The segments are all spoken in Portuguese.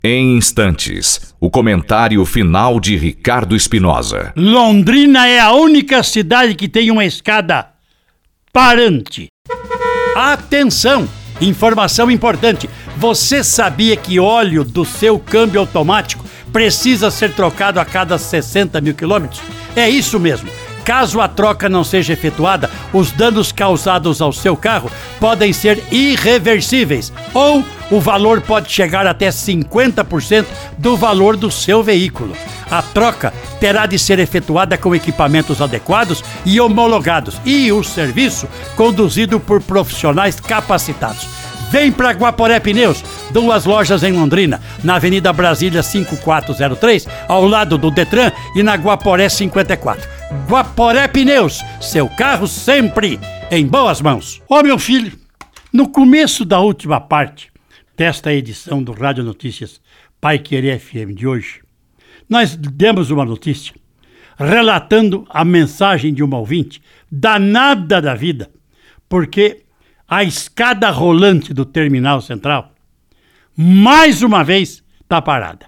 Em instantes, o comentário final de Ricardo Espinosa. Londrina é a única cidade que tem uma escada parante. Atenção! Informação importante. Você sabia que óleo do seu câmbio automático precisa ser trocado a cada 60 mil quilômetros? É isso mesmo. Caso a troca não seja efetuada, os danos causados ao seu carro podem ser irreversíveis ou o valor pode chegar até 50% do valor do seu veículo. A troca terá de ser efetuada com equipamentos adequados e homologados e o serviço conduzido por profissionais capacitados. Vem para Guaporé Pneus, 2 lojas em Londrina, na Avenida Brasília 5403, ao lado do Detran e na Guaporé 54. Guaporé Pneus, seu carro sempre em boas mãos. Ó meu filho, no começo da última parte desta edição do Rádio Notícias Pai Querer FM de hoje, nós demos uma notícia relatando a mensagem de uma ouvinte danada da vida, porque a escada rolante do Terminal Central, mais uma vez, está parada.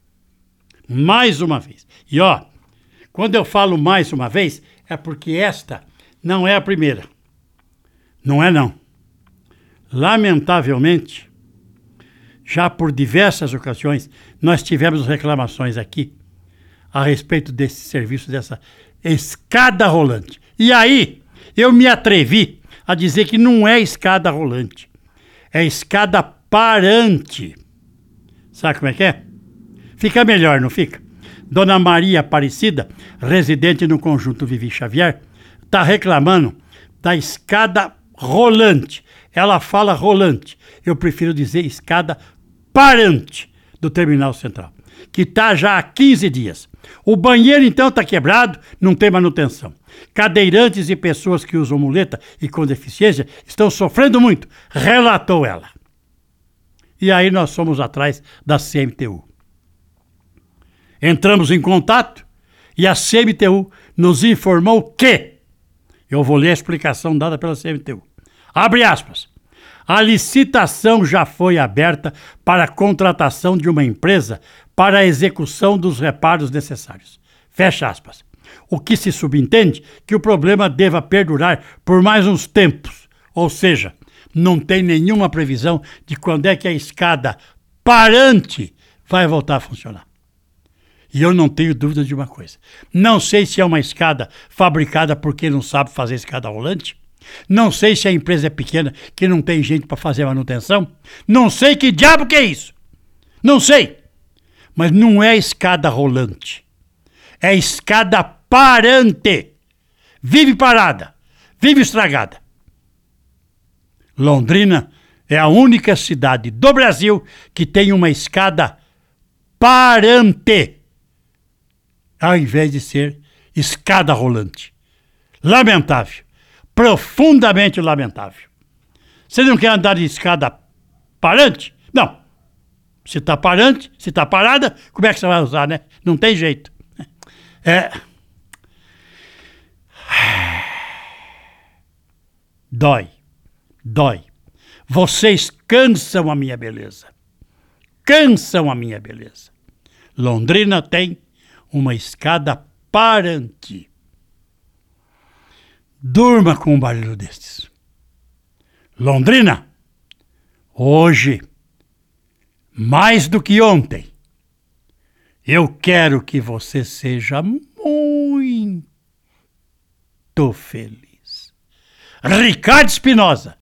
Mais uma vez. E ó, quando eu falo mais uma vez, é porque esta não é a primeira. Não é não. Lamentavelmente, já por diversas ocasiões, nós tivemos reclamações aqui a respeito desse serviço, dessa escada rolante. E aí, eu me atrevi a dizer que não é escada rolante, é escada parante. Sabe como é que é? Fica melhor, não fica? Dona Maria Aparecida, residente no Conjunto Vivi Xavier, está reclamando da escada rolante. Ela fala rolante, eu prefiro dizer escada parante do Terminal Central, que está já há 15 dias. O banheiro, então, está quebrado, não tem manutenção. Cadeirantes e pessoas que usam muleta e com deficiência estão sofrendo muito, relatou ela. E aí nós fomos atrás da CMTU. Entramos em contato e a CMTU nos informou que, eu vou ler a explicação dada pela CMTU, abre aspas, a licitação já foi aberta para a contratação de uma empresa para a execução dos reparos necessários. Fecha aspas. O que se subentende que o problema deva perdurar por mais uns tempos. Ou seja, não tem nenhuma previsão de quando é que a escada parante vai voltar a funcionar. E eu não tenho dúvida de uma coisa. Não sei se é uma escada fabricada por quem não sabe fazer escada rolante. Não sei se a empresa é pequena que não tem gente para fazer manutenção. Não sei que diabo que é isso. Não sei. Mas não é escada rolante. É escada parante. Vive parada. Vive estragada. Londrina é a única cidade do Brasil que tem uma escada parante, ao invés de ser escada rolante. Lamentável. Profundamente lamentável. Você não quer andar de escada parante? Não. Se está parante, se está parada, como é que você vai usar, né? Não tem jeito. Dói. Vocês cansam a minha beleza. Cansam a minha beleza. Londrina tem uma escada parante. Durma com um barulho destes. Londrina, hoje, mais do que ontem, eu quero que você seja muito feliz. Ricardo Espinosa,